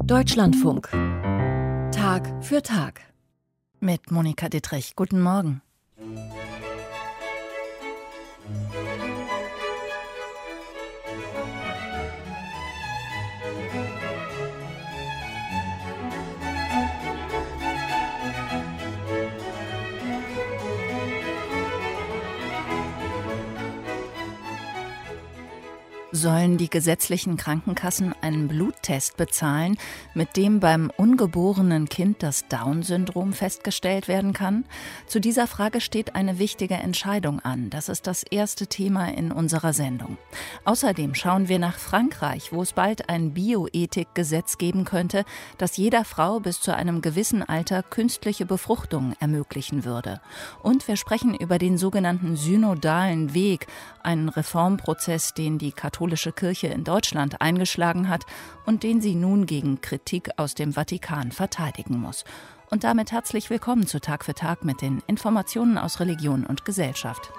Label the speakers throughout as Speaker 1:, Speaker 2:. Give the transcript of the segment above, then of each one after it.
Speaker 1: Deutschlandfunk. Tag für Tag.
Speaker 2: Mit Monika Dittrich. Guten Morgen. Sollen die gesetzlichen Krankenkassen einen Bluttest bezahlen, mit dem beim ungeborenen Kind das Down-Syndrom festgestellt werden kann? Zu dieser Frage steht eine wichtige Entscheidung an. Das ist das erste Thema in unserer Sendung. Außerdem schauen wir nach Frankreich, wo es bald ein Bioethikgesetz geben könnte, das jeder Frau bis zu einem gewissen Alter künstliche Befruchtung ermöglichen würde. Und wir sprechen über den sogenannten synodalen Weg, einen Reformprozess, den die katholische Kirche in Deutschland eingeschlagen hat und den sie nun gegen Kritik aus dem Vatikan verteidigen muss. Und damit herzlich willkommen zu Tag für Tag mit den Informationen aus Religion und Gesellschaft.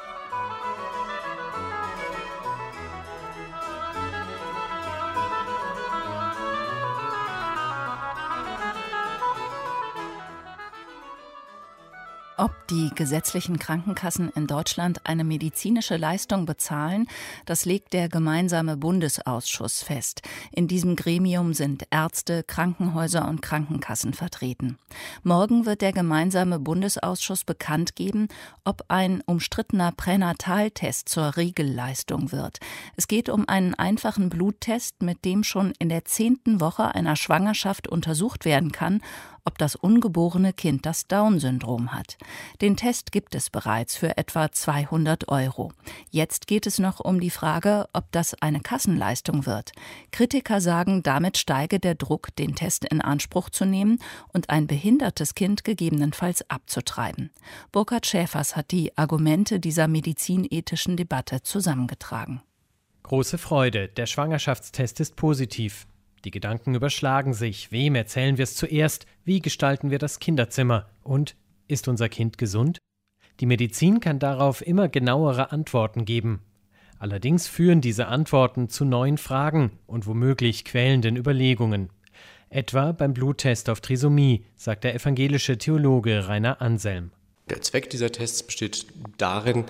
Speaker 2: Ob die gesetzlichen Krankenkassen in Deutschland eine medizinische Leistung bezahlen, das legt der gemeinsame Bundesausschuss fest. In diesem Gremium sind Ärzte, Krankenhäuser und Krankenkassen vertreten. Morgen wird der gemeinsame Bundesausschuss bekannt geben, ob ein umstrittener Pränataltest zur Regelleistung wird. Es geht um einen einfachen Bluttest, mit dem schon in der 10. Woche einer Schwangerschaft untersucht werden kann, ob das ungeborene Kind das Down-Syndrom hat. Den Test gibt es bereits für etwa 200 €. Jetzt geht es noch um die Frage, ob das eine Kassenleistung wird. Kritiker sagen, damit steige der Druck, den Test in Anspruch zu nehmen und ein behindertes Kind gegebenenfalls abzutreiben. Burkhard Schäfers hat die Argumente dieser medizinethischen Debatte zusammengetragen.
Speaker 3: Große Freude, der Schwangerschaftstest ist positiv. Die Gedanken überschlagen sich. Wem erzählen wir es zuerst? Wie gestalten wir das Kinderzimmer? Und ist unser Kind gesund? Die Medizin kann darauf immer genauere Antworten geben. Allerdings führen diese Antworten zu neuen Fragen und womöglich quälenden Überlegungen. Etwa beim Bluttest auf Trisomie, sagt der evangelische Theologe Rainer Anselm.
Speaker 4: Der Zweck dieser Tests besteht darin,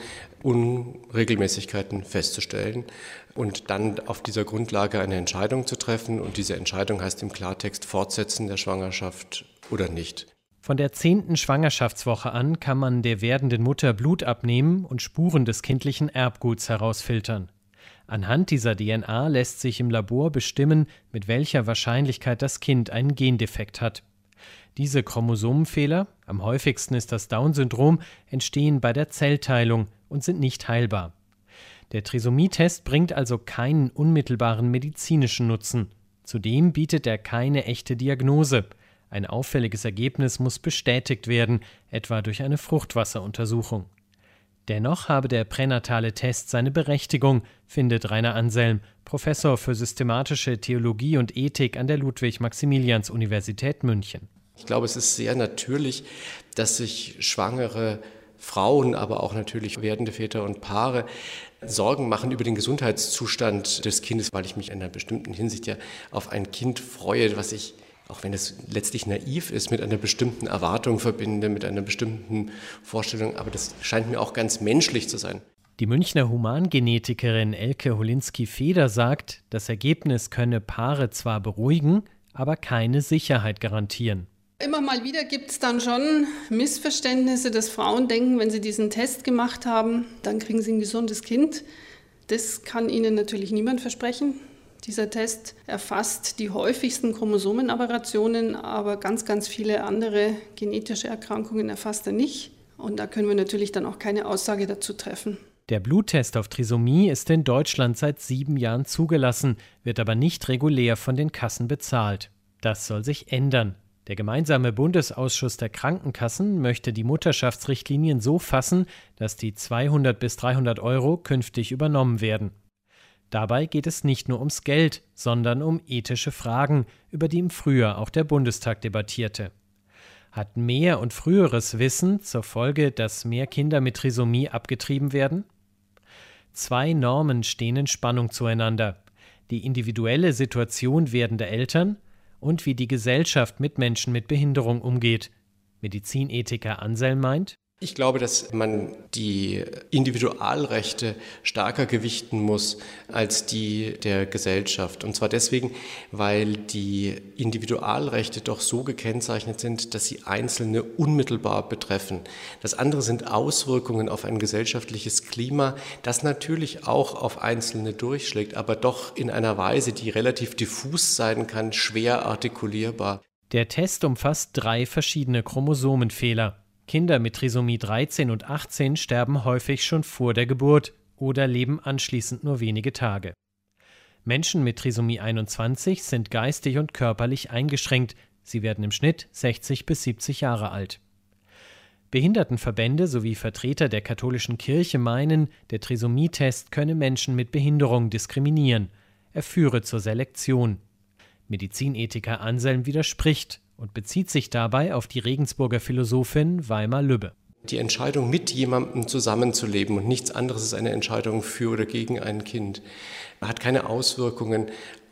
Speaker 4: Unregelmäßigkeiten festzustellen und dann auf dieser Grundlage eine Entscheidung zu treffen. Und diese Entscheidung heißt im Klartext Fortsetzen der Schwangerschaft oder nicht.
Speaker 3: Von der 10. Schwangerschaftswoche an kann man der werdenden Mutter Blut abnehmen und Spuren des kindlichen Erbguts herausfiltern. Anhand dieser DNA lässt sich im Labor bestimmen, mit welcher Wahrscheinlichkeit das Kind einen Gendefekt hat. Diese Chromosomenfehler, am häufigsten ist das Down-Syndrom, entstehen bei der Zellteilung und sind nicht heilbar. Der Trisomie-Test bringt also keinen unmittelbaren medizinischen Nutzen. Zudem bietet er keine echte Diagnose. Ein auffälliges Ergebnis muss bestätigt werden, etwa durch eine Fruchtwasseruntersuchung. Dennoch habe der pränatale Test seine Berechtigung, findet Rainer Anselm, Professor für systematische Theologie und Ethik an der Ludwig-Maximilians-Universität München.
Speaker 4: Ich glaube, es ist sehr natürlich, dass sich schwangere Frauen, aber auch natürlich werdende Väter und Paare Sorgen machen über den Gesundheitszustand des Kindes, weil ich mich in einer bestimmten Hinsicht ja auf ein Kind freue, was ich, auch wenn es letztlich naiv ist, mit einer bestimmten Erwartung verbinde, mit einer bestimmten Vorstellung. Aber das scheint mir auch ganz menschlich zu sein.
Speaker 3: Die Münchner Humangenetikerin Elke Holinski-Feder sagt, das Ergebnis könne Paare zwar beruhigen, aber keine Sicherheit garantieren.
Speaker 5: Immer mal wieder gibt es dann schon Missverständnisse, dass Frauen denken, wenn sie diesen Test gemacht haben, dann kriegen sie ein gesundes Kind. Das kann ihnen natürlich niemand versprechen. Dieser Test erfasst die häufigsten Chromosomenaberrationen, aber ganz, ganz viele andere genetische Erkrankungen erfasst er nicht. Und da können wir natürlich dann auch keine Aussage dazu treffen.
Speaker 3: Der Bluttest auf Trisomie ist in Deutschland seit 7 Jahren zugelassen, wird aber nicht regulär von den Kassen bezahlt. Das soll sich ändern. Der gemeinsame Bundesausschuss der Krankenkassen möchte die Mutterschaftsrichtlinien so fassen, dass die 200 bis 300 € künftig übernommen werden. Dabei geht es nicht nur ums Geld, sondern um ethische Fragen, über die im Frühjahr auch der Bundestag debattierte. Hat mehr und früheres Wissen zur Folge, dass mehr Kinder mit Trisomie abgetrieben werden? 2 Normen stehen in Spannung zueinander. Die individuelle Situation werdender Eltern und wie die Gesellschaft mit Menschen mit Behinderung umgeht. Medizinethiker Anselm meint:
Speaker 4: Ich glaube, dass man die Individualrechte stärker gewichten muss als die der Gesellschaft. Und zwar deswegen, weil die Individualrechte doch so gekennzeichnet sind, dass sie Einzelne unmittelbar betreffen. Das andere sind Auswirkungen auf ein gesellschaftliches Klima, das natürlich auch auf Einzelne durchschlägt, aber doch in einer Weise, die relativ diffus sein kann, schwer artikulierbar.
Speaker 3: Der Test umfasst 3 verschiedene Chromosomenfehler. Kinder mit Trisomie 13 und 18 sterben häufig schon vor der Geburt oder leben anschließend nur wenige Tage. Menschen mit Trisomie 21 sind geistig und körperlich eingeschränkt. Sie werden im Schnitt 60 bis 70 Jahre alt. Behindertenverbände sowie Vertreter der katholischen Kirche meinen, der Trisomie-Test könne Menschen mit Behinderung diskriminieren. Er führe zur Selektion. Medizinethiker Anselm widerspricht und bezieht sich dabei auf die Regensburger Philosophin Weimar Lübbe.
Speaker 4: Die Entscheidung, mit jemandem zusammenzuleben und nichts anderes ist eine Entscheidung für oder gegen ein Kind, hat keine Auswirkungen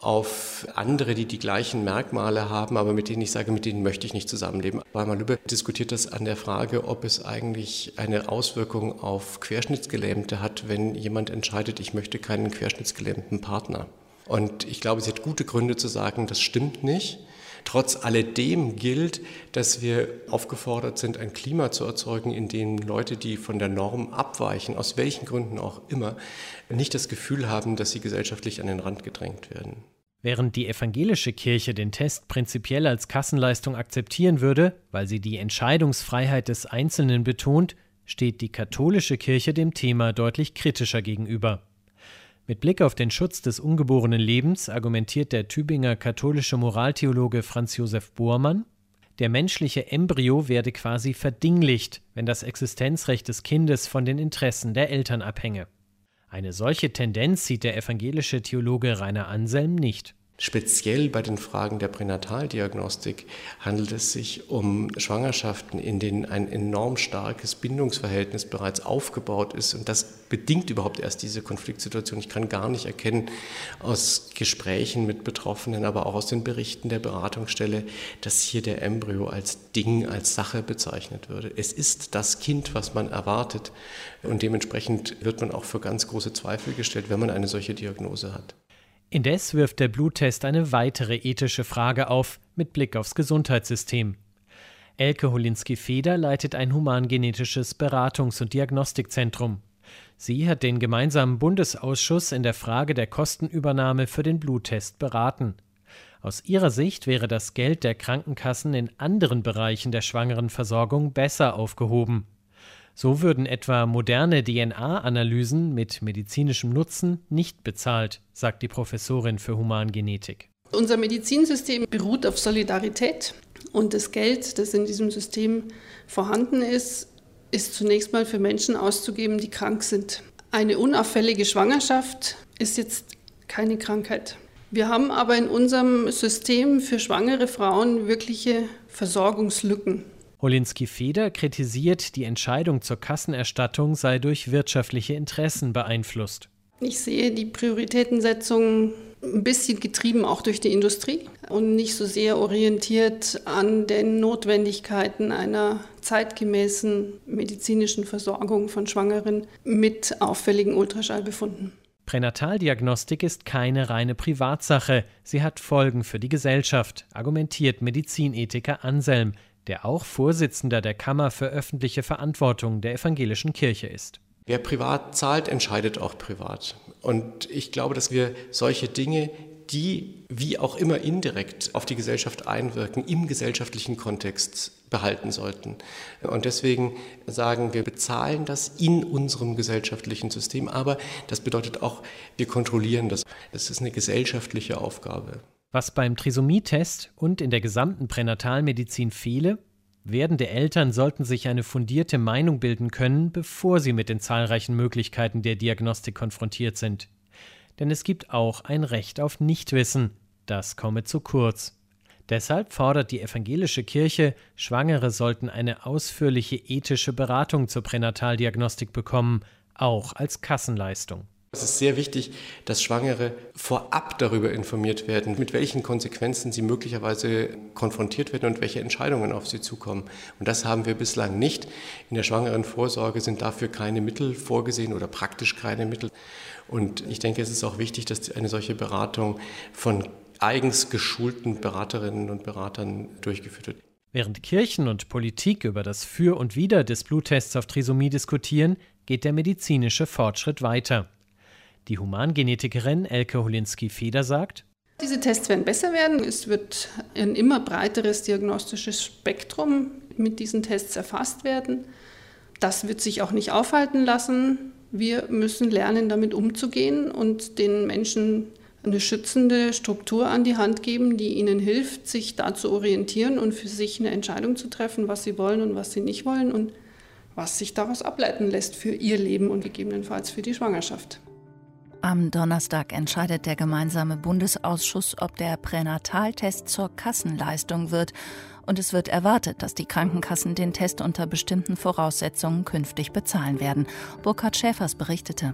Speaker 4: auf andere, die die gleichen Merkmale haben, aber mit denen ich sage, mit denen möchte ich nicht zusammenleben. Weimar Lübbe diskutiert das an der Frage, ob es eigentlich eine Auswirkung auf Querschnittsgelähmte hat, wenn jemand entscheidet, ich möchte keinen querschnittsgelähmten Partner. Und ich glaube, sie hat gute Gründe zu sagen, das stimmt nicht. Trotz alledem gilt, dass wir aufgefordert sind, ein Klima zu erzeugen, in dem Leute, die von der Norm abweichen, aus welchen Gründen auch immer, nicht das Gefühl haben, dass sie gesellschaftlich an den Rand gedrängt werden.
Speaker 3: Während die evangelische Kirche den Test prinzipiell als Kassenleistung akzeptieren würde, weil sie die Entscheidungsfreiheit des Einzelnen betont, steht die katholische Kirche dem Thema deutlich kritischer gegenüber. Mit Blick auf den Schutz des ungeborenen Lebens argumentiert der Tübinger katholische Moraltheologe Franz Josef Bormann, der menschliche Embryo werde quasi verdinglicht, wenn das Existenzrecht des Kindes von den Interessen der Eltern abhänge. Eine solche Tendenz sieht der evangelische Theologe Rainer Anselm nicht.
Speaker 4: Speziell bei den Fragen der Pränataldiagnostik handelt es sich um Schwangerschaften, in denen ein enorm starkes Bindungsverhältnis bereits aufgebaut ist. Und das bedingt überhaupt erst diese Konfliktsituation. Ich kann gar nicht erkennen aus Gesprächen mit Betroffenen, aber auch aus den Berichten der Beratungsstelle, dass hier der Embryo als Ding, als Sache bezeichnet würde. Es ist das Kind, was man erwartet. Und dementsprechend wird man auch für ganz große Zweifel gestellt, wenn man eine solche Diagnose hat.
Speaker 3: Indes wirft der Bluttest eine weitere ethische Frage auf, mit Blick aufs Gesundheitssystem. Elke Holinski-Feder leitet ein humangenetisches Beratungs- und Diagnostikzentrum. Sie hat den gemeinsamen Bundesausschuss in der Frage der Kostenübernahme für den Bluttest beraten. Aus ihrer Sicht wäre das Geld der Krankenkassen in anderen Bereichen der Schwangerenversorgung besser aufgehoben. So würden etwa moderne DNA-Analysen mit medizinischem Nutzen nicht bezahlt, sagt die Professorin für Humangenetik.
Speaker 5: Unser Medizinsystem beruht auf Solidarität und das Geld, das in diesem System vorhanden ist, ist zunächst mal für Menschen auszugeben, die krank sind. Eine unauffällige Schwangerschaft ist jetzt keine Krankheit. Wir haben aber in unserem System für schwangere Frauen wirkliche Versorgungslücken.
Speaker 3: Holinski-Feder kritisiert, die Entscheidung zur Kassenerstattung sei durch wirtschaftliche Interessen beeinflusst.
Speaker 5: Ich sehe die Prioritätensetzung ein bisschen getrieben auch durch die Industrie und nicht so sehr orientiert an den Notwendigkeiten einer zeitgemäßen medizinischen Versorgung von Schwangeren mit auffälligen Ultraschallbefunden.
Speaker 3: Pränataldiagnostik ist keine reine Privatsache. Sie hat Folgen für die Gesellschaft, argumentiert Medizinethiker Anselm, der auch Vorsitzender der Kammer für öffentliche Verantwortung der evangelischen Kirche ist.
Speaker 4: Wer privat zahlt, entscheidet auch privat. Und ich glaube, dass wir solche Dinge, die wie auch immer indirekt auf die Gesellschaft einwirken, im gesellschaftlichen Kontext behalten sollten. Und deswegen sagen wir, bezahlen das in unserem gesellschaftlichen System, aber das bedeutet auch, wir kontrollieren das. Das ist eine gesellschaftliche Aufgabe.
Speaker 3: Was beim Trisomie-Test und in der gesamten Pränatalmedizin fehle: werdende Eltern sollten sich eine fundierte Meinung bilden können, bevor sie mit den zahlreichen Möglichkeiten der Diagnostik konfrontiert sind. Denn es gibt auch ein Recht auf Nichtwissen. Das komme zu kurz. Deshalb fordert die evangelische Kirche, Schwangere sollten eine ausführliche ethische Beratung zur Pränataldiagnostik bekommen, auch als Kassenleistung.
Speaker 4: Es ist sehr wichtig, dass Schwangere vorab darüber informiert werden, mit welchen Konsequenzen sie möglicherweise konfrontiert werden und welche Entscheidungen auf sie zukommen. Und das haben wir bislang nicht. In der Schwangerenvorsorge sind dafür keine Mittel vorgesehen oder praktisch keine Mittel. Und ich denke, es ist auch wichtig, dass eine solche Beratung von eigens geschulten Beraterinnen und Beratern durchgeführt wird.
Speaker 3: Während Kirchen und Politik über das Für und Wider des Bluttests auf Trisomie diskutieren, geht der medizinische Fortschritt weiter. Die Humangenetikerin Elke Holinski-Feder sagt:
Speaker 5: Diese Tests werden besser werden. Es wird ein immer breiteres diagnostisches Spektrum mit diesen Tests erfasst werden. Das wird sich auch nicht aufhalten lassen. Wir müssen lernen, damit umzugehen und den Menschen eine schützende Struktur an die Hand geben, die ihnen hilft, sich da zu orientieren und für sich eine Entscheidung zu treffen, was sie wollen und was sie nicht wollen und was sich daraus ableiten lässt für ihr Leben und gegebenenfalls für die Schwangerschaft.
Speaker 2: Am Donnerstag entscheidet der gemeinsame Bundesausschuss, ob der Pränataltest zur Kassenleistung wird. Und es wird erwartet, dass die Krankenkassen den Test unter bestimmten Voraussetzungen künftig bezahlen werden. Burkhard Schäfers berichtete.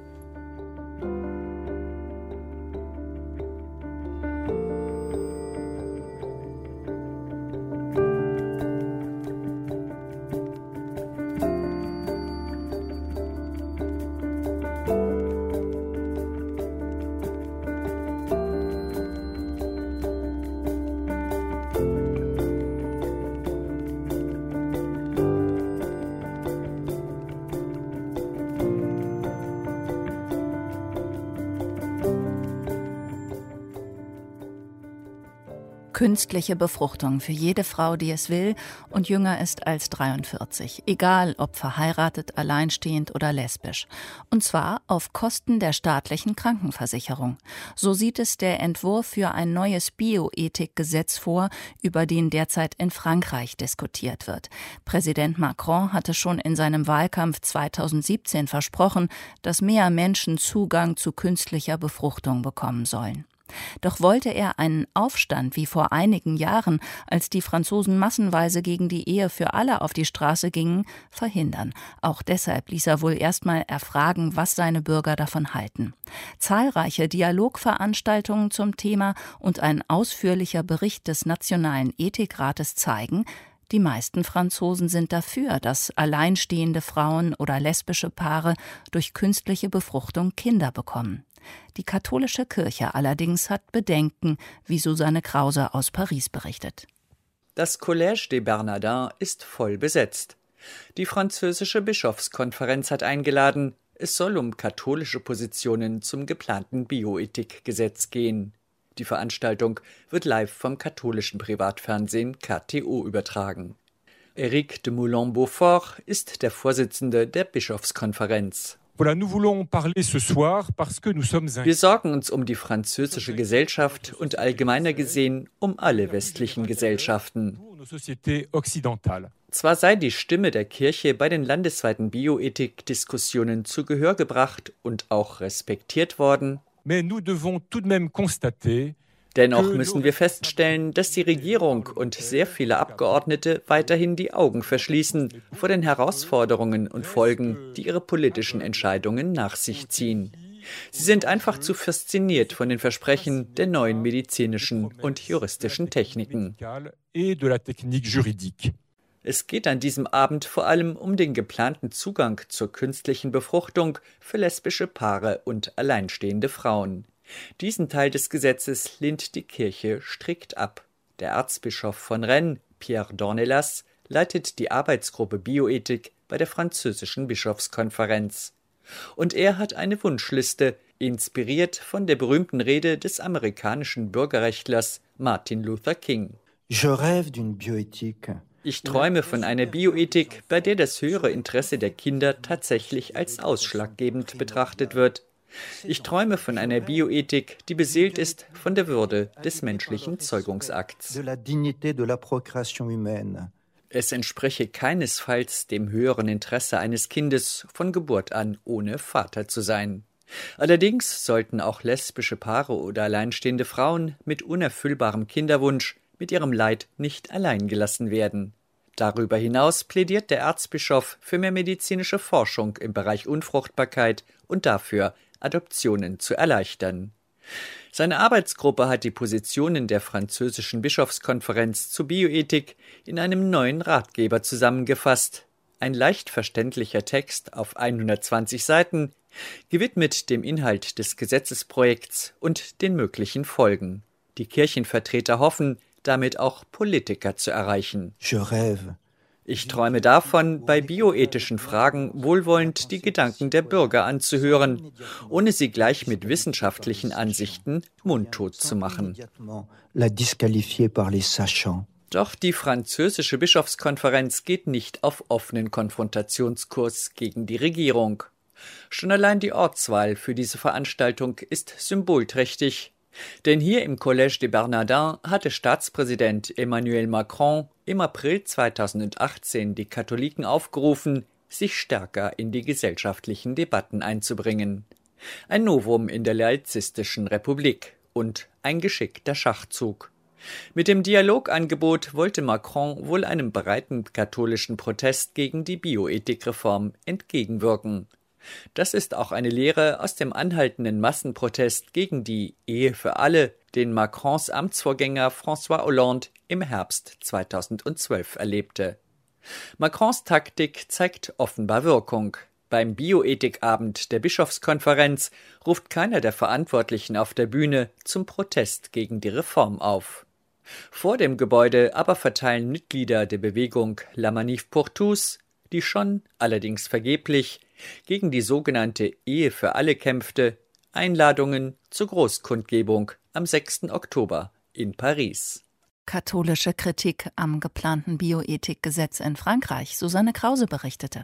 Speaker 2: Künstliche Befruchtung für jede Frau, die es will und jünger ist als 43. Egal ob verheiratet, alleinstehend oder lesbisch. Und zwar auf Kosten der staatlichen Krankenversicherung. So sieht es der Entwurf für ein neues Bioethikgesetz vor, über den derzeit in Frankreich diskutiert wird. Präsident Macron hatte schon in seinem Wahlkampf 2017 versprochen, dass mehr Menschen Zugang zu künstlicher Befruchtung bekommen sollen. Doch wollte er einen Aufstand wie vor einigen Jahren, als die Franzosen massenweise gegen die Ehe für alle auf die Straße gingen, verhindern. Auch deshalb ließ er wohl erstmal erfragen, was seine Bürger davon halten. Zahlreiche Dialogveranstaltungen zum Thema und ein ausführlicher Bericht des Nationalen Ethikrates zeigen, die meisten Franzosen sind dafür, dass alleinstehende Frauen oder lesbische Paare durch künstliche Befruchtung Kinder bekommen. Die katholische Kirche allerdings hat Bedenken, wie Susanne Krause aus Paris berichtet.
Speaker 6: Das Collège des Bernardins ist voll besetzt. Die französische Bischofskonferenz hat eingeladen, es soll um katholische Positionen zum geplanten Bioethikgesetz gehen. Die Veranstaltung wird live vom katholischen Privatfernsehen KTO übertragen. Éric de Moulin-Beaufort ist der Vorsitzende der Bischofskonferenz. Wir sorgen uns um die französische Gesellschaft und allgemeiner gesehen um alle westlichen Gesellschaften. Zwar sei die Stimme der Kirche bei den landesweiten Bioethik-Diskussionen zu Gehör gebracht und auch respektiert worden, dennoch müssen wir feststellen, dass die Regierung und sehr viele Abgeordnete weiterhin die Augen verschließen vor den Herausforderungen und Folgen, die ihre politischen Entscheidungen nach sich ziehen. Sie sind einfach zu fasziniert von den Versprechen der neuen medizinischen und juristischen Techniken. Es geht an diesem Abend vor allem um den geplanten Zugang zur künstlichen Befruchtung für lesbische Paare und alleinstehende Frauen. Diesen Teil des Gesetzes lehnt die Kirche strikt ab. Der Erzbischof von Rennes, Pierre Dornelas, leitet die Arbeitsgruppe Bioethik bei der französischen Bischofskonferenz. Und er hat eine Wunschliste, inspiriert von der berühmten Rede des amerikanischen Bürgerrechtlers Martin Luther King. Ich träume von einer Bioethik, bei der das höhere Interesse der Kinder tatsächlich als ausschlaggebend betrachtet wird. Ich träume von einer Bioethik, die beseelt ist von der Würde des menschlichen Zeugungsakts. Es entspreche keinesfalls dem höheren Interesse eines Kindes, von Geburt an ohne Vater zu sein. Allerdings sollten auch lesbische Paare oder alleinstehende Frauen mit unerfüllbarem Kinderwunsch mit ihrem Leid nicht allein gelassen werden. Darüber hinaus plädiert der Erzbischof für mehr medizinische Forschung im Bereich Unfruchtbarkeit und dafür, Adoptionen zu erleichtern. Seine Arbeitsgruppe hat die Positionen der französischen Bischofskonferenz zu Bioethik in einem neuen Ratgeber zusammengefasst. Ein leicht verständlicher Text auf 120 Seiten, gewidmet dem Inhalt des Gesetzesprojekts und den möglichen Folgen. Die Kirchenvertreter hoffen, damit auch Politiker zu erreichen. Ich träume davon, bei bioethischen Fragen wohlwollend die Gedanken der Bürger anzuhören, ohne sie gleich mit wissenschaftlichen Ansichten mundtot zu machen. Doch die französische Bischofskonferenz geht nicht auf offenen Konfrontationskurs gegen die Regierung. Schon allein die Ortswahl für diese Veranstaltung ist symbolträchtig. Denn hier im Collège des Bernardins hatte Staatspräsident Emmanuel Macron im April 2018 die Katholiken aufgerufen, sich stärker in die gesellschaftlichen Debatten einzubringen. Ein Novum in der laizistischen Republik und ein geschickter Schachzug. Mit dem Dialogangebot wollte Macron wohl einem breiten katholischen Protest gegen die Bioethikreform entgegenwirken. Das ist auch eine Lehre aus dem anhaltenden Massenprotest gegen die Ehe für alle, den Macrons Amtsvorgänger François Hollande im Herbst 2012 erlebte. Macrons Taktik zeigt offenbar Wirkung. Beim Bioethikabend der Bischofskonferenz ruft keiner der Verantwortlichen auf der Bühne zum Protest gegen die Reform auf. Vor dem Gebäude aber verteilen Mitglieder der Bewegung La Manif pour tous, die schon, allerdings vergeblich, gegen die sogenannte Ehe für alle kämpfte, Einladungen zur Großkundgebung am 6. Oktober in Paris.
Speaker 2: Katholische Kritik am geplanten Bioethikgesetz in Frankreich. Susanne Krause berichtete.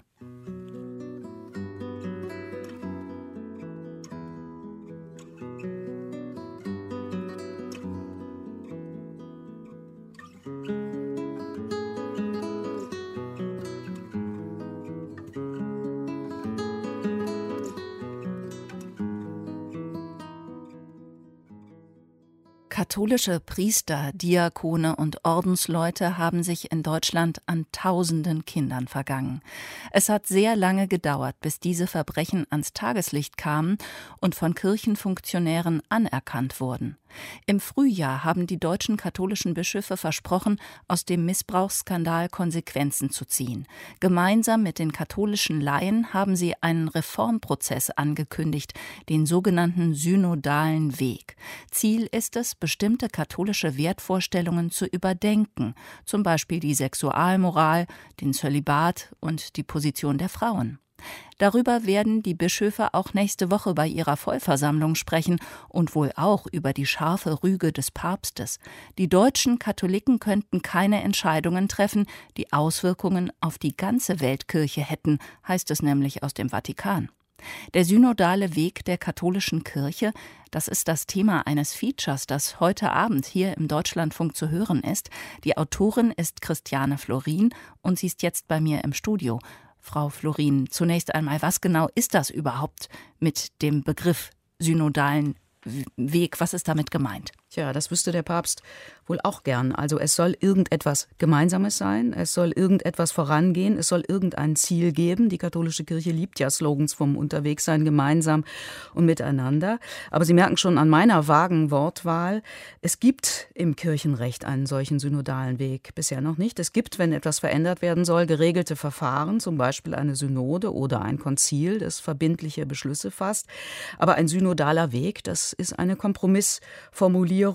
Speaker 2: Katholische Priester, Diakone und Ordensleute haben sich in Deutschland an tausenden Kindern vergangen. Es hat sehr lange gedauert, bis diese Verbrechen ans Tageslicht kamen und von Kirchenfunktionären anerkannt wurden. Im Frühjahr haben die deutschen katholischen Bischöfe versprochen, aus dem Missbrauchsskandal Konsequenzen zu ziehen. Gemeinsam mit den katholischen Laien haben sie einen Reformprozess angekündigt, den sogenannten synodalen Weg. Ziel ist es, bestimmte katholische Wertvorstellungen zu überdenken, zum Beispiel die Sexualmoral, den Zölibat und die Position der Frauen. Darüber werden die Bischöfe auch nächste Woche bei ihrer Vollversammlung sprechen und wohl auch über die scharfe Rüge des Papstes. Die deutschen Katholiken könnten keine Entscheidungen treffen, die Auswirkungen auf die ganze Weltkirche hätten, heißt es nämlich aus dem Vatikan. Der synodale Weg der katholischen Kirche, das ist das Thema eines Features, das heute Abend hier im Deutschlandfunk zu hören ist. Die Autorin ist Christiane Florin und sie ist jetzt bei mir im Studio. Frau Florin, zunächst einmal, was genau ist das überhaupt mit dem Begriff synodalen Weg? Was ist damit gemeint?
Speaker 7: Tja, das wüsste der Papst wohl auch gern. Also es soll irgendetwas Gemeinsames sein, es soll irgendetwas vorangehen, es soll irgendein Ziel geben. Die katholische Kirche liebt ja Slogans vom Unterwegssein gemeinsam und miteinander. Aber Sie merken schon an meiner vagen Wortwahl, es gibt im Kirchenrecht einen solchen synodalen Weg bisher noch nicht. Es gibt, wenn etwas verändert werden soll, geregelte Verfahren, zum Beispiel eine Synode oder ein Konzil, das verbindliche Beschlüsse fasst. Aber ein synodaler Weg, das ist eine Kompromissformulierung.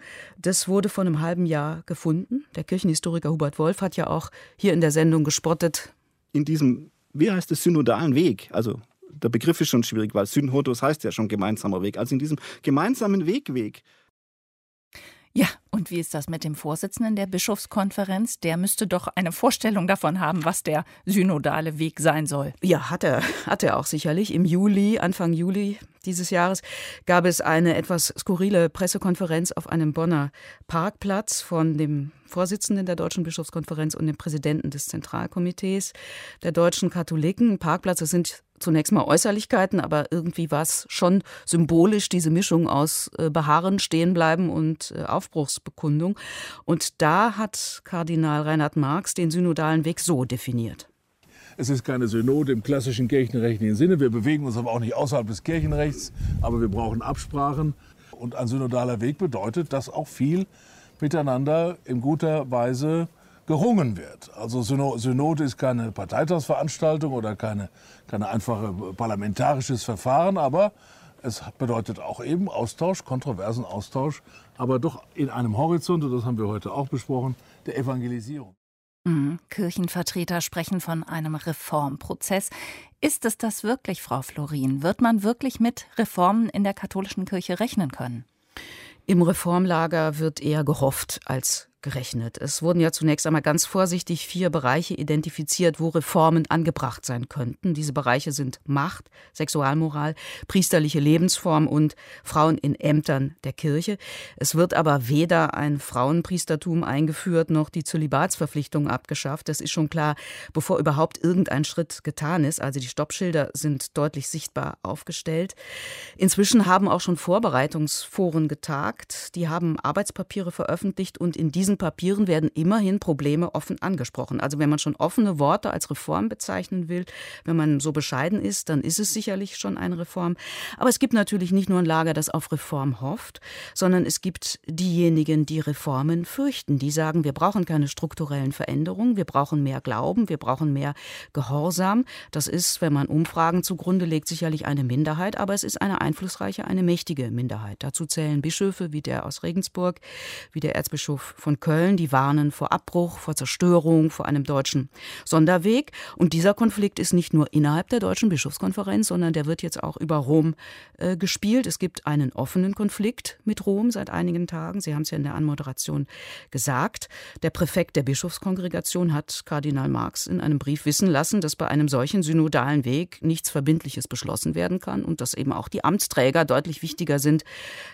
Speaker 7: Das wurde vor einem halben Jahr gefunden. Der Kirchenhistoriker Hubert Wolf hat ja auch hier in der Sendung gespottet.
Speaker 8: In diesem, wie heißt es, synodalen Weg, also der Begriff ist schon schwierig, weil Synodos heißt ja schon gemeinsamer Weg. Also in diesem gemeinsamen Weg.
Speaker 2: Ja, und wie ist das mit dem Vorsitzenden der Bischofskonferenz? Der müsste doch eine Vorstellung davon haben, was der synodale Weg sein soll.
Speaker 7: Ja, hat er auch sicherlich. Im Juli, Anfang Juli dieses Jahres, gab es eine etwas skurrile Pressekonferenz auf einem Bonner Parkplatz von dem Vorsitzenden der Deutschen Bischofskonferenz und dem Präsidenten des Zentralkomitees der deutschen Katholiken. Parkplätze sind zunächst mal Äußerlichkeiten, aber irgendwie war es schon symbolisch, diese Mischung aus Beharren, Stehenbleiben und Aufbruchsbekundung. Und da hat Kardinal Reinhard Marx den synodalen Weg so definiert.
Speaker 9: Es ist keine Synode im klassischen kirchenrechtlichen Sinne. Wir bewegen uns aber auch nicht außerhalb des Kirchenrechts. Aber wir brauchen Absprachen. Und ein synodaler Weg bedeutet, dass auch viel miteinander in guter Weise gerungen wird. Also Synode ist keine Parteitagsveranstaltung oder keine einfache parlamentarisches Verfahren, aber es bedeutet auch eben Austausch, kontroversen Austausch, aber doch in einem Horizont, und das haben wir heute auch besprochen, der Evangelisierung.
Speaker 2: Kirchenvertreter sprechen von einem Reformprozess. Ist es das wirklich, Frau Florin? Wird man wirklich mit Reformen in der katholischen Kirche rechnen können?
Speaker 7: Im Reformlager wird eher gehofft als gerechnet. Es wurden ja zunächst einmal ganz vorsichtig 4 Bereiche identifiziert, wo Reformen angebracht sein könnten. Diese Bereiche sind Macht, Sexualmoral, priesterliche Lebensform und Frauen in Ämtern der Kirche. Es wird aber weder ein Frauenpriestertum eingeführt, noch die Zölibatsverpflichtung abgeschafft. Das ist schon klar, bevor überhaupt irgendein Schritt getan ist. Also die Stoppschilder sind deutlich sichtbar aufgestellt. Inzwischen haben auch schon Vorbereitungsforen getagt. Die haben Arbeitspapiere veröffentlicht und in diesen Papieren werden immerhin Probleme offen angesprochen. Also wenn man schon offene Worte als Reform bezeichnen will, wenn man so bescheiden ist, dann ist es sicherlich schon eine Reform. Aber es gibt natürlich nicht nur ein Lager, das auf Reform hofft, sondern es gibt diejenigen, die Reformen fürchten. Die sagen, wir brauchen keine strukturellen Veränderungen, wir brauchen mehr Glauben, wir brauchen mehr Gehorsam. Das ist, wenn man Umfragen zugrunde legt, sicherlich eine Minderheit, aber es ist eine einflussreiche, eine mächtige Minderheit. Dazu zählen Bischöfe wie der aus Regensburg, wie der Erzbischof von Köln, die warnen vor Abbruch, vor Zerstörung, vor einem deutschen Sonderweg. Und dieser Konflikt ist nicht nur innerhalb der Deutschen Bischofskonferenz, sondern der wird jetzt auch über Rom gespielt. Es gibt einen offenen Konflikt mit Rom seit einigen Tagen. Sie haben es ja in der Anmoderation gesagt. Der Präfekt der Bischofskongregation hat Kardinal Marx in einem Brief wissen lassen, dass bei einem solchen synodalen Weg nichts Verbindliches beschlossen werden kann und dass eben auch die Amtsträger deutlich wichtiger sind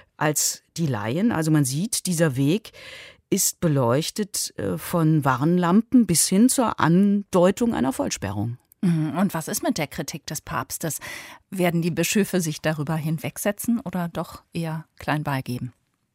Speaker 7: als die Laien. Also man sieht, dieser Weg ist beleuchtet von Warnlampen bis hin zur Andeutung einer Vollsperrung.
Speaker 2: Und was ist mit der Kritik des Papstes? Werden die Bischöfe sich darüber hinwegsetzen oder doch eher klein beigeben?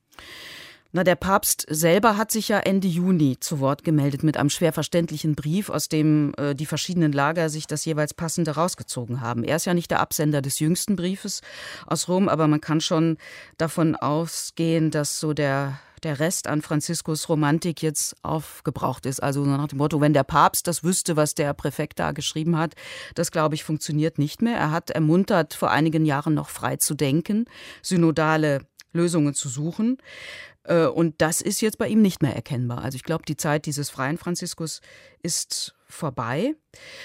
Speaker 7: Na, der Papst selber hat sich ja Ende Juni zu Wort gemeldet mit einem schwer verständlichen Brief, aus dem die verschiedenen Lager sich das jeweils Passende rausgezogen haben. Er ist ja nicht der Absender des jüngsten Briefes aus Rom, aber man kann schon davon ausgehen, dass so der Rest an Franziskus Romantik jetzt aufgebraucht ist. Also nach dem Motto, wenn der Papst das wüsste, was der Präfekt da geschrieben hat, das, glaube ich, funktioniert nicht mehr. Er hat ermuntert, vor einigen Jahren noch frei zu denken, synodale Lösungen zu suchen. Und das ist jetzt bei ihm nicht mehr erkennbar. Also ich glaube, die Zeit dieses freien Franziskus ist vorbei.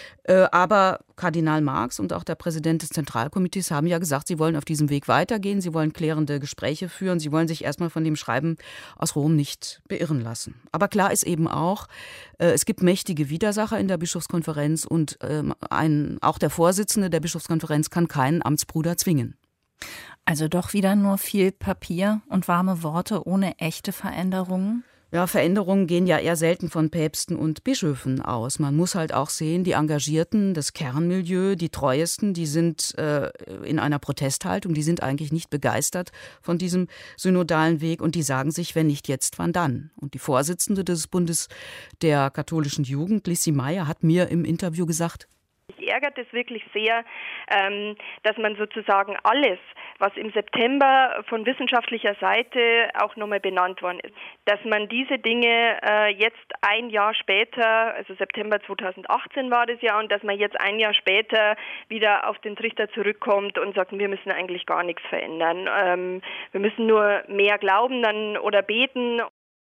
Speaker 7: Aber Kardinal Marx und auch der Präsident des Zentralkomitees haben ja gesagt, sie wollen auf diesem Weg weitergehen, sie wollen klärende Gespräche führen, sie wollen sich erstmal von dem Schreiben aus Rom nicht beirren lassen. Aber klar ist eben auch, es gibt mächtige Widersacher in der Bischofskonferenz und auch der Vorsitzende der Bischofskonferenz kann keinen Amtsbruder zwingen.
Speaker 2: Also doch wieder nur viel Papier und warme Worte ohne echte Veränderungen?
Speaker 7: Ja, Veränderungen gehen ja eher selten von Päpsten und Bischöfen aus. Man muss halt auch sehen, die Engagierten, das Kernmilieu, die Treuesten, die sind in einer Protesthaltung, die sind eigentlich nicht begeistert von diesem synodalen Weg und die sagen sich, wenn nicht jetzt, wann dann? Und die Vorsitzende des Bundes der katholischen Jugend, Lissi Meyer, hat mir im Interview gesagt,
Speaker 10: mich ärgert es wirklich sehr, dass man sozusagen alles, was im September von wissenschaftlicher Seite auch nochmal benannt worden ist, dass man diese Dinge jetzt ein Jahr später, also September 2018 war das ja, und dass man jetzt ein Jahr später wieder auf den Trichter zurückkommt und sagt, wir müssen eigentlich gar nichts verändern. Wir müssen nur mehr glauben dann oder beten.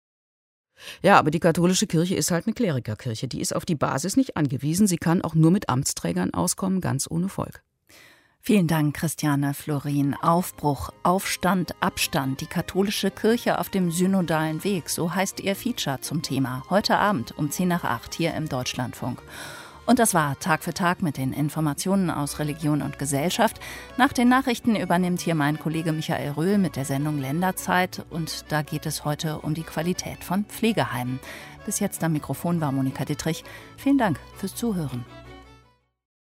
Speaker 7: Ja, aber die katholische Kirche ist halt eine Klerikerkirche. Die ist auf die Basis nicht angewiesen. Sie kann auch nur mit Amtsträgern auskommen, ganz ohne Volk.
Speaker 2: Vielen Dank, Christiane Florin. Aufbruch, Aufstand, Abstand, die katholische Kirche auf dem synodalen Weg, so heißt ihr Feature zum Thema. Heute Abend um 7:10 hier im Deutschlandfunk. Und das war Tag für Tag mit den Informationen aus Religion und Gesellschaft. Nach den Nachrichten übernimmt hier mein Kollege Michael Röhl mit der Sendung Länderzeit. Und da geht es heute um die Qualität von Pflegeheimen. Bis jetzt am Mikrofon war Monika Dittrich. Vielen Dank fürs Zuhören.